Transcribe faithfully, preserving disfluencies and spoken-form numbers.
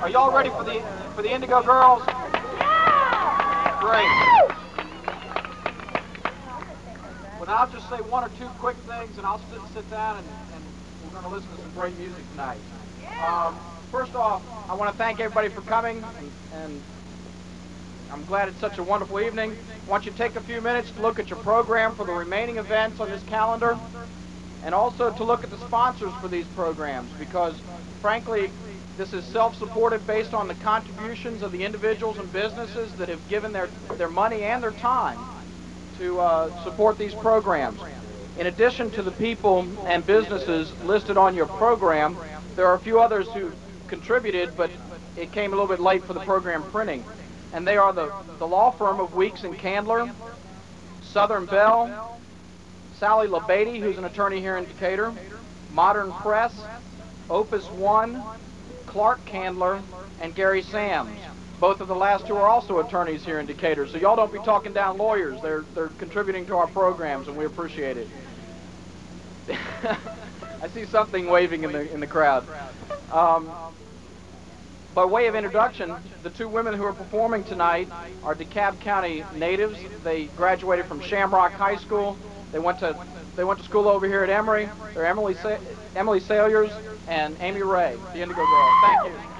Are y'all ready for the for the Indigo Girls? Great. Well, now I'll just say one or two quick things, and I'll sit, sit down, and, and we're going to listen to some great music tonight. Um, first off, I want to thank everybody for coming, and, and I'm glad it's such a wonderful evening. I want you to take a few minutes to look at your program for the remaining events on this calendar, and also to look at the sponsors for these programs, because frankly, this is self-supported based on the contributions of the individuals and businesses that have given their, their money and their time to uh, support these programs. In addition to the people and businesses listed on your program, there are a few others who contributed, but it came a little bit late for the program printing. And they are the, the law firm of Weeks and Candler, Southern Bell, Sally LaBeatty, who's an attorney here in Decatur, Modern Press, Opus One, Clark Candler, and Gary Sams. Both of the last two are also attorneys here in Decatur, so y'all don't be talking down lawyers. They're, they're contributing to our programs, and we appreciate it. I see something waving in the, in the crowd. Um, by way of introduction, the two women who are performing tonight are DeKalb County natives. They graduated from Shamrock High School. They went to they went to school over here at Emory. They're Emily Sa Emily Salyers and Amy Ray, the Indigo Girls. Thank you.